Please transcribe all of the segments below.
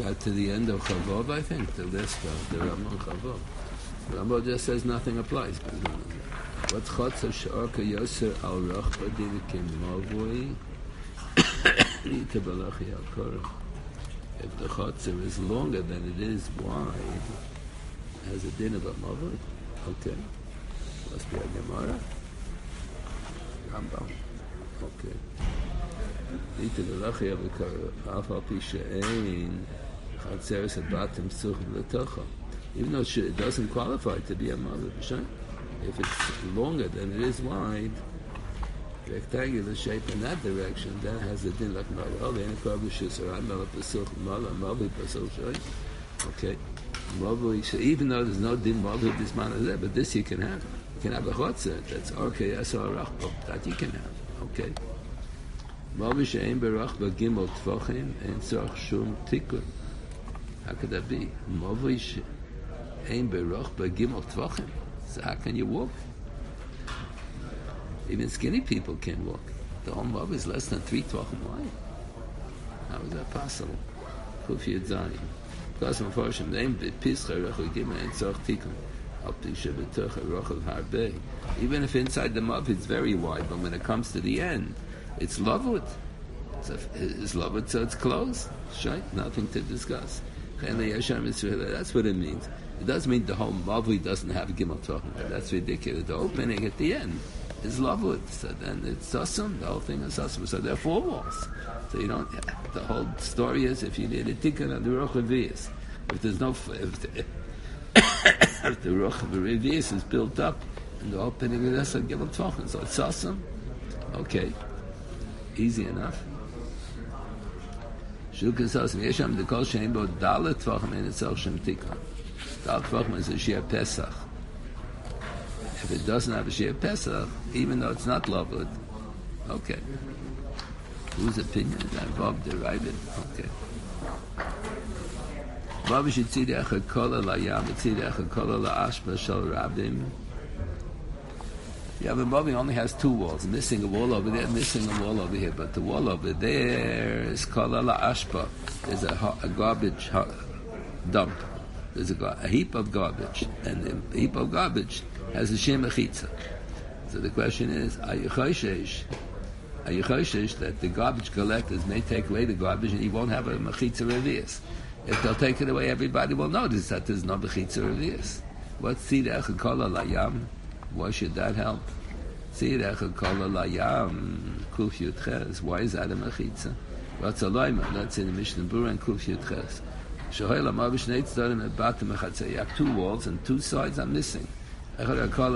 got to the end of Chavov, I think, the list of the Ramon Chavov. Ramon just says nothing applies. What's Chotzer She'orka Yoser Al Rachba Divikim Mavui Nita Balachi Al Korah. If the Chotzer is longer than it is wide, it has a din of a Mavui. Okay. Must be a Gemara. Rambam. Okay. Nita Balachi Al Korah. Alpha Pishain Chatzeres Abatim Suchim L'Tocha. Even though it doesn't qualify to be a Mavui. If it's longer than it is wide, rectangular shape in that direction, then it has a din like Mavui. Okay. Mavui, so even though there's no din Mavui this man is there, but this you can have. You can have a chotzer, that's RKS or Rachba, that you can have. Okay. Mavui she'ein berachba gimel tvochim and tzorch shum tikkun. How could that be? Mavui she'ein berachba gimel tvochim. So how can you walk? Even skinny people can walk. The whole mob is less than 3 tvachim wide. How is that possible? Kuf Yud Zayin. Because unfortunately, they ain't pischa rachel gimel and tzorch tikkun. Al pisha b'tocha rachel harbei. Even if inside the mob it's very wide, but when it comes to the end, it's lavut. So it's lavut, so it's closed. Shite, nothing to discuss. That's what it means. It doesn't mean the whole Mavui doesn't have Gimel Tvachim. That's ridiculous. The opening at the end is Lavud. So then it's Sassum. The whole thing is Sassum. So there are 4 walls. So you don't. The whole story is if you need a tikkun on the Ruach Revius. If there's no. If the Ruach Revius is built up and the opening is Gimel Tvachim. So it's Sassum. Okay. Easy enough. Shulchan Sassum. Yesham the Kol Shein Bo Dalet Tvachim and it's El Shem Tikkun. Dal Tvachim is a Shir Pesach. If it doesn't have a Shir Pesach, even though it's not Lavud, okay. Whose opinion is that? Bob derived it. Okay. Bob Shitzidech HaKola LaYam, Shitzidech HaKola LaAshba Shal Rabim. Yeah, but Bobby only has 2 walls, missing a wall over there, missing a wall over here. But the wall over there is Kola LaAshba. There's a garbage dump. There's a heap of garbage, and the heap of garbage has a shem mechitza. So the question is, are you choshesh that the garbage collectors may take away the garbage and he won't have a mechitza revius? If they'll take it away, everybody will notice that there's no mechitza revius. What's tzidech kola layam? Why should that help? Tzidech kola layam kuf yud ches. Why is that a mechitza? What's a loyma? That's in the Mishnah Berurah and kuf yud ches. You have 2 walls and 2 sides are missing. Why is that a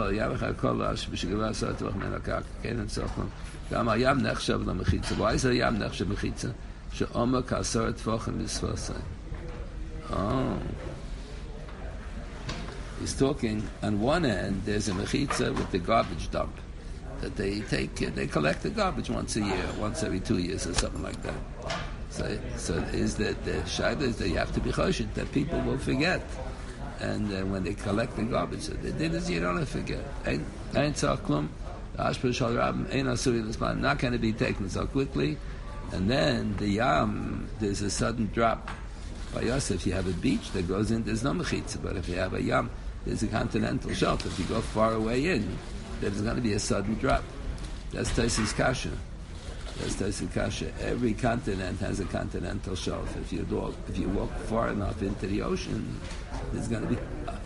yam nechshav mechitza? Oh. He's talking, on one end, there's a mechitza with the garbage dump. That they collect the garbage once a year, once every 2 years or something like that. So is that the shaila is that you have to be choshed that people will forget, and when they collect the garbage, so the din is you don't forget. Ain't tzachklum, ashper shal rabim, ain't asuri l'sman, not going to be taken so quickly, and then the yam, there's a sudden drop. By us, if you have a beach that goes in, there's no mechitza, but if you have a yam, there's a continental shelf. If you go far away in, there's going to be a sudden drop. That's Taisis Kasha. Every continent has a continental shelf. If you walk far enough into the ocean, there's going to be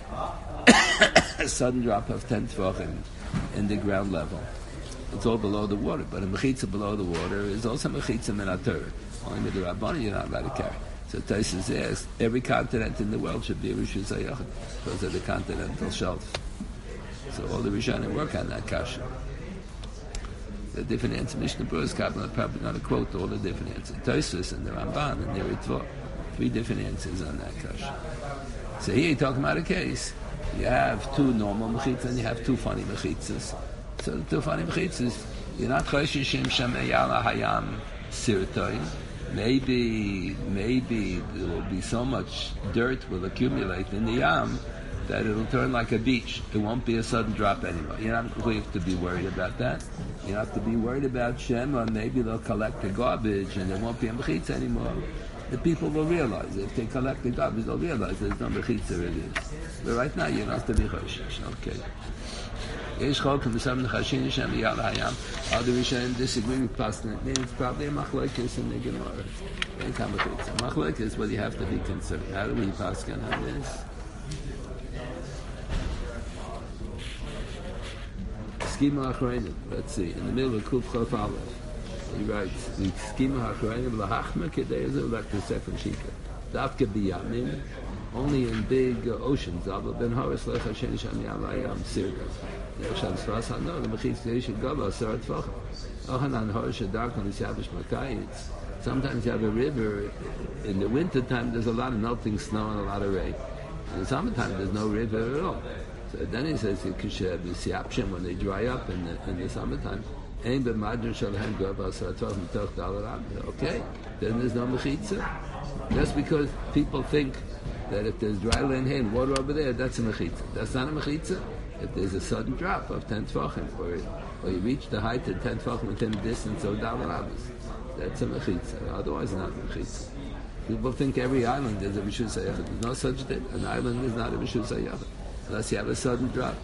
a sudden drop of 10 tvachim in the ground level. It's all below the water, but a mechitza below the water is also mechitza min haTorah. Only with the Rabbani you're not allowed to carry. So Taisus says every continent in the world should be a Rishus HaYachid because of the continental shelf. So all the Rishonim work on that kasha. The different answers. Mishnah Berurah's Kabbalah probably going to quote all the different answers. Tosfos and the Ramban and the Ritva. 3 different answers on that kasha. So here you're talking about a case. You have 2 normal mechitzas and you have 2 funny mechitzas. So the 2 funny mechitzas, you're not choshishim shem eyala hayam sirtoin. Maybe there will be so much dirt will accumulate in the yam that it'll turn like a beach. It won't be a sudden drop anymore. You don't have to be worried about that. You have to be worried about Shem, or maybe they'll collect the garbage and there won't be a mechitza anymore. the people will realize it. If they collect the garbage, they'll realize there's no mechitza really. But right now, you don't have to be choshesh. Okay. Yesh chok and some chashin shem yal hayam. Other Rishonim disagree with Paskin. It means probably a machlokes in the Gemara. Ain't a mechitza. Machlokes is what you have to be concerned. How do we Paskin on this? Schema achreinim. Let's see. In the middle of Kuf Chof Aleph, he writes, "The schema achreinim lahachma kedeizu like the Sefer Shika. Dafke biyamim, only in big oceans. Abba ben Horis lecha shen sham yamayam sirga. Nechshan sras hano the mechitz yeishu gava sarat tvachim. Ochanan Horis shadark on the Shabbos Makayitz. Sometimes you have a river. In the winter time, there's a lot of melting snow and a lot of rain. In the summertime, there's no river at all. So then he says, when they dry up in the summertime, okay, then there's no mechitza. Just because people think that if there's dry land here and water over there, that's a mechitza. That's not a mechitza. If there's a sudden drop of 10 tefachim, or you reach the height of 10 tefachim within a distance of davar abbas, that's a mechitza. Otherwise, not a mechitza. People think every island is a Rishus Hayachid. There's no such thing. An island is not a Rishus Hayachid. Unless you have a sudden drop.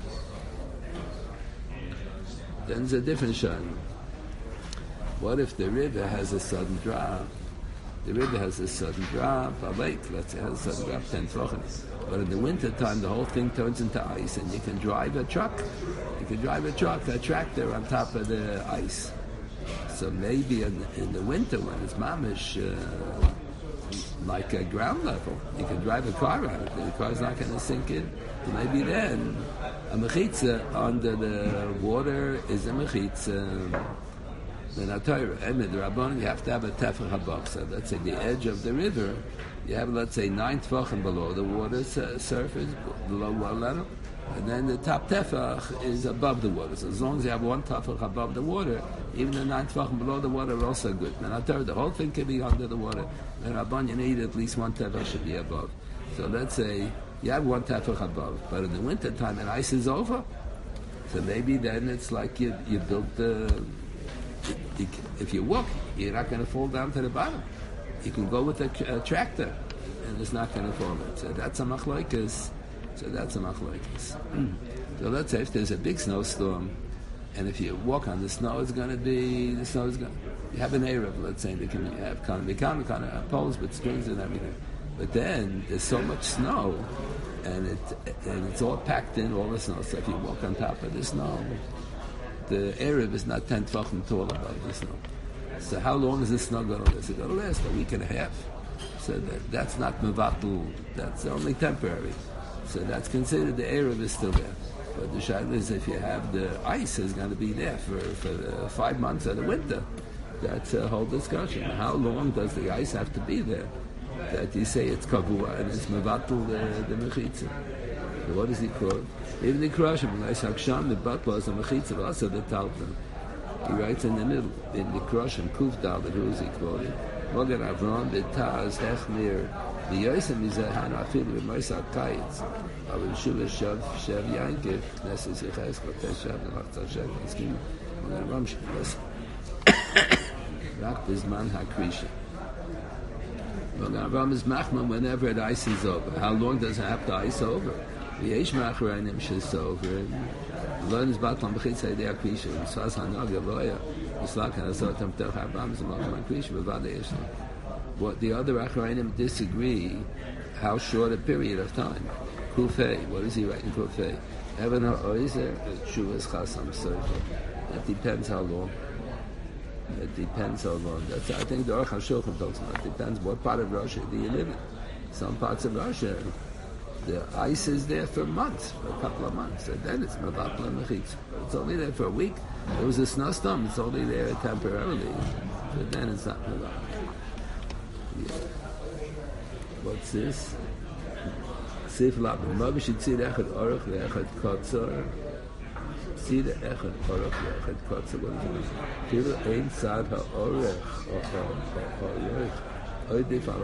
Then there's a different shayla. What if the river has a sudden drop? The river has a sudden drop, a lake, let's say, has a sudden drop, 10 tefachim. But in the winter time, the whole thing turns into ice, and you can drive a truck. You can drive a tractor on top of the ice. So maybe in the winter, when it's mamish, like a ground level, you can drive a car out. The car's not going to sink in. So maybe then a mechitza under the water is a mechitza. Then a Torah, the Rabbanon, you have to have a tefach habach. So let's say the edge of the river, you have, let's say, 9 tefachim below the water surface, below water level, and then the top tefach is above the water. So as long as you have 1 tefach above the water, even the 9 tefachim below the water are also good. And I Torah, the whole thing can be under the water. And Rabbanon, you need at least 1 tefach should be above. So let's say you have 1 tefach above, but in the winter time, and ice is over. So maybe then it's like you built the. If you walk, you're not going to fall down to the bottom. You can go with a tractor, and it's not going to fall in. So that's a machlokes. So let's say if there's a big snowstorm, and if you walk on the snow, you have an Erev, let's say, they can have kind of poles with strings and everything. But then there's so much snow, and it's all packed in, all the snow. So if you walk on top of the snow, the Erev is not 10 tefachim tall above the snow. So how long is the snow going to last? It's going to last a week and a half. So that's not mevatul. That's only temporary. So that's considered the Erev is still there. But the shayla is if you have the ice is going to be there for 5 months of the winter. That's a whole discussion. How long does the ice have to be there? That you say it's kavua and it's mevatul the mechitza. So what is he called? Even the Krashim, the Batla is a mechitza, also the Talmud. He writes in the middle, in the Krashim, Kuf Dalet, who is he quoted? Mogen Avram, the Taz, Hechmir, the Yosem is a Hanafil, the Moisar Kaitz, of the Shuvah Shev Yankiv, Nesses Yechesko, Teshav, the Lachtzah Shev, the Skim, Mogen Avram, Shuvah, Rak Bizman HaKrisha. Mogen Avram is Machman whenever the ice is over. How long does it have to ice over? Yesh machranim shesover. Learns batlam b'chitzay de akvisha. Sas hanaga loya. Mislakan asotam tel chabam z'malcham akvisha b'vada yeshna. What the other achranim disagree, how short a period of time. Kufei. What is he writing? Kufei. Evan ha'oizer shuvas chasam sofer. That depends how long. That's I think the Aruch HaShulchan talks about. It depends what part of Russia do you live in. Some parts of Russia, the ice is there for months, for a couple of months, and then it's mevatel and mechitza. But it's only there for a week. There was a snowstorm, it's only there temporarily, but then it's not mevatel. Yeah. What's this? Sif Labin. Maybe should see the echad aruch, the echad kotzor. See the echad aruch, the echad kotzor. What is it? Feel ein sad ha'orech, ha'orech. Oh,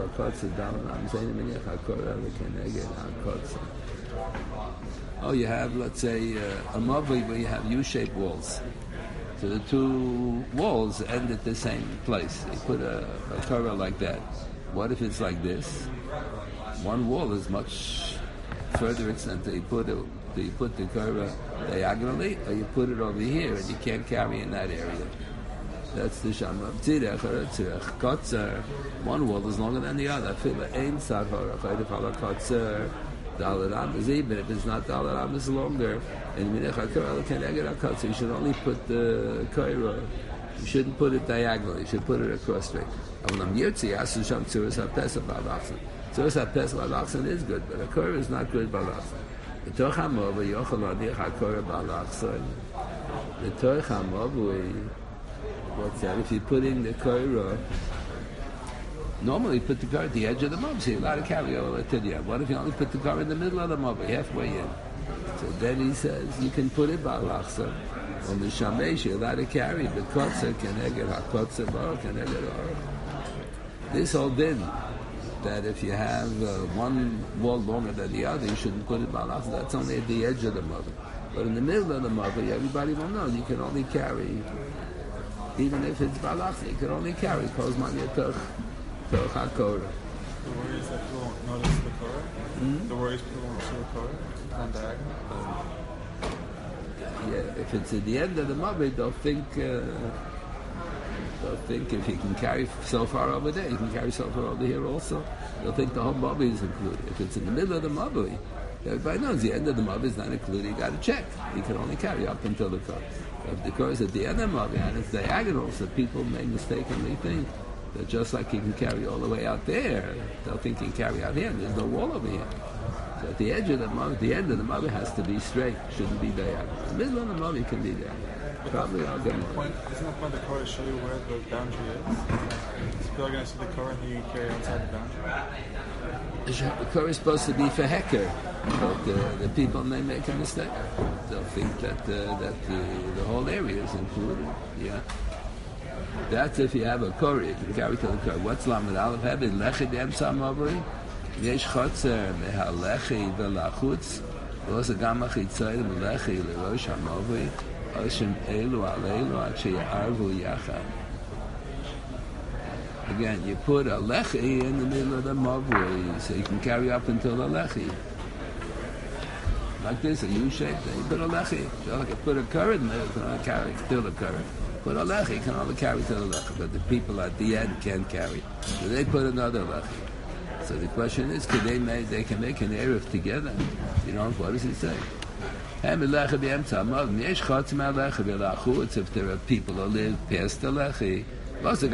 you have, let's say, a mavli where you have U-shaped walls. So the 2 walls end at the same place. You put a cover like that. What if it's like this? One wall is much further extent. Do you put the Korah diagonally, or you put it over here, and you can't carry in that area? That's the Shama. Tzirech or tzirech. Kotzer. One wall is longer than the other. Fila ein sarhor. Chayde fala kotzer. Dalaram is even if it's not dalaram, it's longer. And minech hakor can I get a kotzer? You should only put the Korah. You shouldn't put it diagonally. You should put it across straight. Avlam yirtzi asu sham tzuras hapesach balachsan. Tzuras hapesach balachsan is good, but a Korah is not good balachsan. The Torch HaMova yochel adich haKorah balachsan. The Torch HaMova. What's that? If you're putting the Korah, normally you put the Korah at the edge of the mob, so you're allowed to carry all the way to the end. What if you only put the Korah in the middle of the mob, halfway in? So then he says, you can put it balachsa. On the Shamesh, you're allowed to carry the Kotzer, Keneged HaKotzer, Baruch, Keneged Aruch. This whole din, that if you have one wall longer than the other, you shouldn't put it balachsa. That's only at the edge of the mob. But in the middle of the mob, everybody will know you can only carry. Even if it's balach, you can only carry kozman yetoch HaKorah. The worry is that people won't notice the Korah? The worry is people won't see the Korah on diagonal? Yeah, if it's at the end of the mabit, they'll think if you can carry so far over there, you can carry so far over here also. They'll think the whole mabit is included. If it's in the middle of the mabit, everybody knows the end of the mabit is not included. You got to check. You can only carry up until the Korah. If the Korah is at the end of the mabit and it's diagonal, so people may mistakenly think that just like you can carry all the way out there, they'll think you can carry out here. And there's no wall over here. So at the edge of the mabit, the end of the mabit has to be straight. Shouldn't be diagonal. The middle of the mabit can be there. Probably I'll get more. Isn't the point of the Korah to show you where the boundary is? So people are going to see the Korah and you carry outside the boundary? The Korah is supposed to be for hecker, but the people may make a mistake. They'll think that the whole area is included. Yeah, that's if you have a Korah, you can carry to the Korah. What's Lamed Aleph Hebed Lechi D'Emsa Mavri? Yesh Chotzer Mehalechi Velachutz V'Osa Gam Achitzayim Lechi L'Rosh HaMavri Oshim Elu Al Elu Ad She'arvu Yachad. Again, you put a lechi in the middle of the mavri, so you can carry up until the lechi. Like this, a U-shape, then you put a lechi. So like you put a current in there, you can only carry till the current. Put a lechi, you can only carry till the lechi, but the people at the end can't carry. So they put another lechi. So the question is, they can make an eruv together? You know, what does it say? If there are people who live past the lechi, the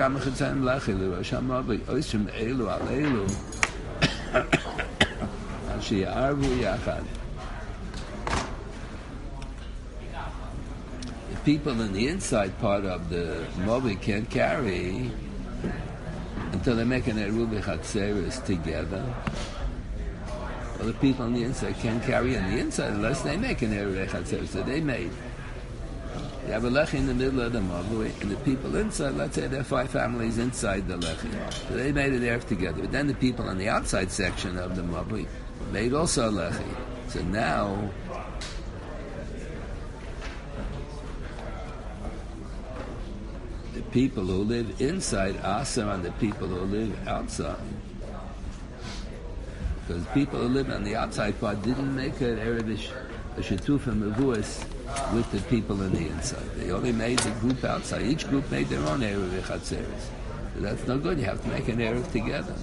people in the inside part of the mobi can't carry until they make an eruv chatzeres together. Well, the people on the inside can't carry on the inside unless they make an eruv chatzeres that they made. You have a lechi in the middle of the mavui, and the people inside, let's say there are 5 families inside the lechi. So they made an eruv together. But then the people on the outside section of the mavui made also a lechi. So now, the people who live inside asar on the people who live outside. Because people who live on the outside part didn't make an eruv shetufah mevuas with the people in the inside. They only made the group outside. Each group made their own eruv chatzeres. So that's no good. You have to make an eruv together.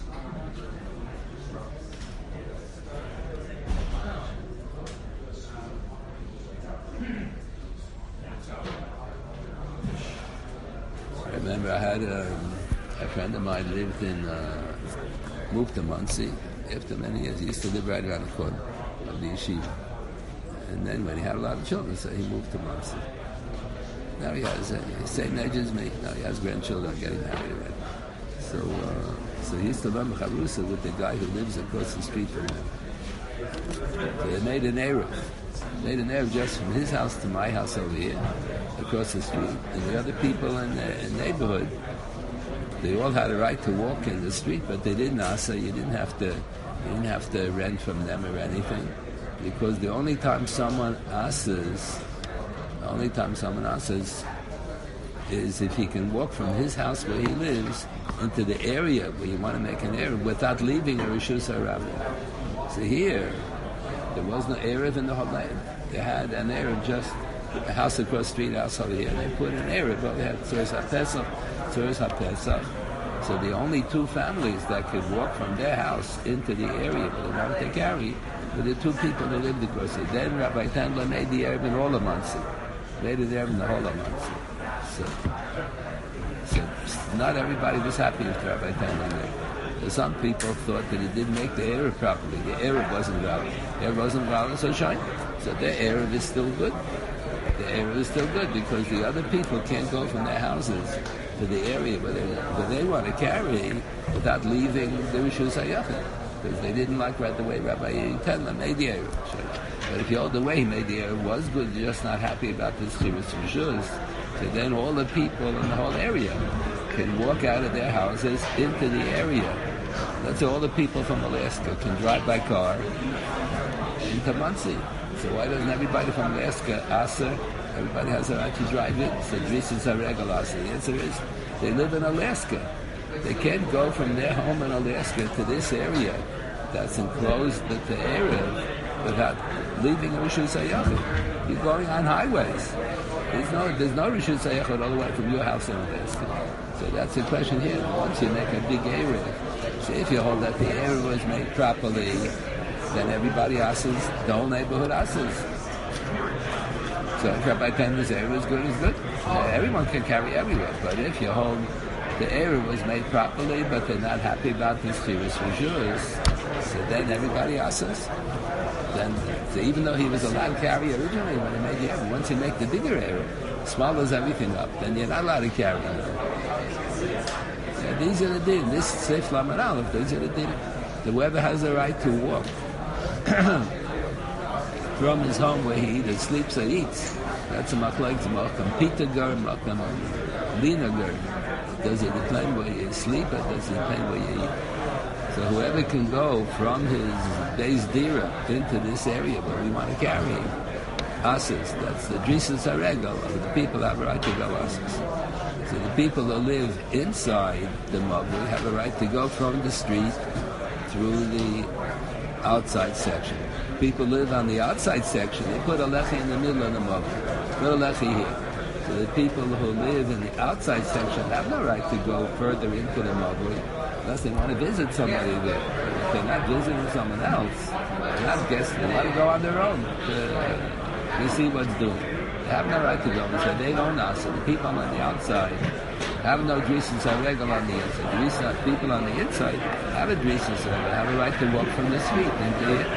I remember I had a friend of mine lived moved to Muncie after many years. He used to live right around the corner of the yeshiva. And then when he had a lot of children, so he moved to Muncie. Now he has the same age as me. Now he has grandchildren getting married already. So he used to learn Charusa with the guy who lives across the street from him. So they made an eruv. Made an eruv just from his house to my house over here, across the street. And the other people in the neighborhood, they all had a right to walk in the street, but they didn't asa. You didn't have to rent from them or anything. Because the only time someone asks is if he can walk from his house where he lives into the area where you want to make an Erev without leaving a Rishus HaRabbi. So here, there was no Erev in the whole land. They had an Erev just a house across the street, house over here. They put an Erev, but they had Tzuras HaPesach, Tzuras HaPesach. So the only two families that could walk from their house into the area where they wanted to carry were the two people that lived across it. Then Rabbi Tendler made the Erev in all of Muncie. Made it Erev in the whole of Muncie. So not everybody was happy with Rabbi Tendler there. Some people thought that he didn't make the Erev properly. The Erev wasn't valid. The Erev wasn't valid, so shine. So the Erev is still good. The Erev is still good because the other people can't go from their houses to the area where they want to carry without leaving the Rishus HaYachid, because they didn't like right the way Rabbi Tendler made the Erev. But if you hold the way he made the Erev was good, you're just not happy about this Chivas Rishus, so then all the people in the whole area can walk out of their houses into the area. That's all the people from Alaska can drive by car into Muncie. So why doesn't everybody from Alaska, Asa, everybody has a right to drive in? So this is a regular Asa. The answer is they live in Alaska. They can't go from their home in Alaska to this area that's enclosed with the area without leaving a Rishus HaYachid. You're going on highways. There's no Rishus HaYachid all the way from your house in Alaska. So that's the question here. Once you make a big area, so if you hold that the area was made properly, then everybody asks, the whole neighborhood asks. So if Rabbi Tendler's area is good, it's good. Everyone can carry everywhere. But if you hold the area was made properly, but they're not happy about this Chivas Rishus, so then everybody asks. Then, so even though he was allowed to carry originally when he made the area, once you make the bigger area, swallows everything up, then you're not allowed to carry it. So these are the din. This Seif Lamed Aleph, these are the din. The whoever has the right to walk from his home where he either sleeps or eats, that's a machlek, makam pita ger, makam lina ger. Does it depend where you sleep or does it depend where you eat? So whoever can go from his base dira into this area where we want to carry asses, that's the Drisas HaRegel, the people have a right to go asses. So the people who live inside the Mavli have a right to go from the street through the outside section. People live on the outside section, they put a lechi in the middle of the Mavli. Put a lechi here. So the people who live in the outside section have no right to go further into the Mavli unless they want to visit somebody there. If they're not visiting someone else, they're not guests, they want to go on their own to see what's doing. They have no right to go. So they don't ask. So the people on the outside have no Drisas HaRegel on the inside. The people on the inside have a Drisas HaRegel. They have a right to walk from the street into it.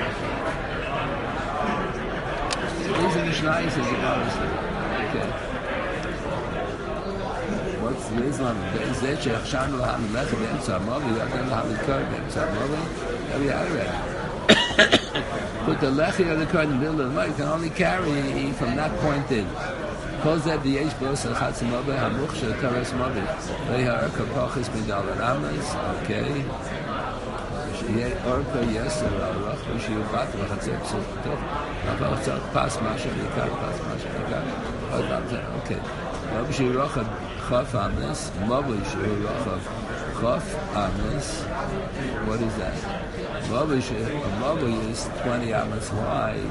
These are the Shnayos as you promised. Okay. What's the Islam? There we are already. Put the lechi of the card in the middle of the mud, you can only carry from that point in. Cause that the Yesh Bos Chatz Mobile Hamuchsha Taras Mobile. They are Kapachis Midal Ramas, okay. Orca, yes, Rach, Shiu Bat, Vachatzep, Sukhtoch, Vachatzep, Pas Masha, Nikar, Pas Masha, Nikar. Okay. Rabbi Shiu Rach, Chaf Ames, Mobile Shiu Rach, Chaf Ames. What is that? A Mobile is 20 Ames wide.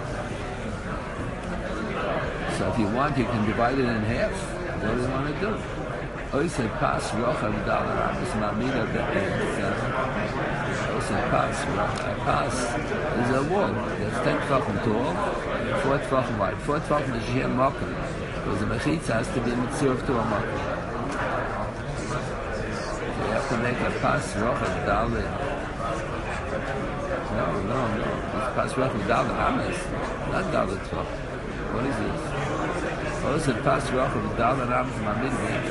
So if you want, you can divide it in half. What do you want to do? Oise Pas Rochav Dalar Ames Mamida Be'en. Oise Pas is a wall that's 10 tefachim tall, 4 tefachim wide. 4 tefachim is here Mokum, because the Mechitza has to be mitzurf to a Mokum. So you have to make a Pas Rochav Dalar. No. It's Pas Rochav Dalar Ames, not Dalar Tefachim. What is this? Oh, it's a Pas Rochav Dalar Ames Mamida.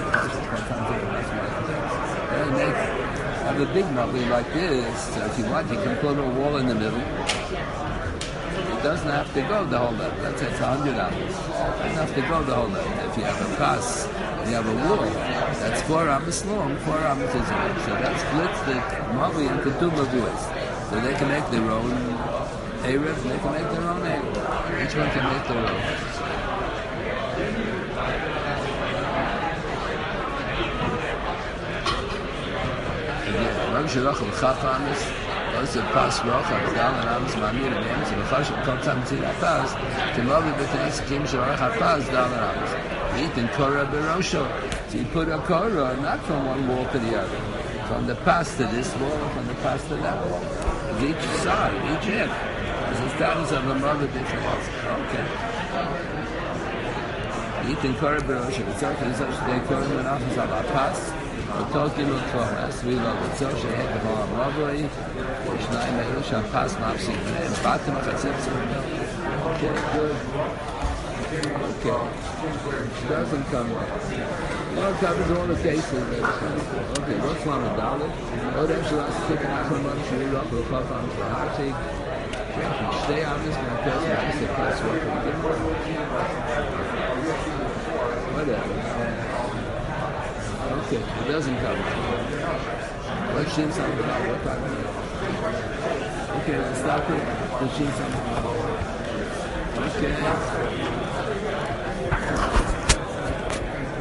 They have a big Mavli like this, so if you want, you can put a wall in the middle. It doesn't have to go the whole level. Let's say it's 100 Ames. It doesn't have to go the whole level. If you have a Pas, you have a wall, that's 4 Ames long, 4 Ames is long. So that splits the Mavli into 2 Mavuas. So they can make their own Erev, they can make their own Erev. Each one can make their own. Rag Shalach al Chafamis, also Pas Rocha, Dal and Amos Mamir and Amos, and the Chash of Kotam Tzina Pas, Timovi B'Tenis Kim Shalach HaPas, Dal and Amos. Eat in Korah Berosho. So you put a Korah not from one wall to the other, from the Pas to this wall, from the Pas to that wall. Each side, each end. As the status of a mother different. Okay. Eat in Korah Berosho. It's okay, such a day Korah Menachas al Pas. Talking with Thomas, we love it. So she had the whole robbery. Shnai Me'il Shapas Mapsi and Batim Chatzitz. Okay, good. Okay. Doesn't come up. Well, it covers all the cases. Okay, what's one of dollar? Oh, that's last ticket out from much. We love the puff on the hot take. Stay on this one because I said, that's what whatever. Okay, it doesn't cover. Let's shin something about what time it is. Okay, let's stop it. Let's shin something about. Okay.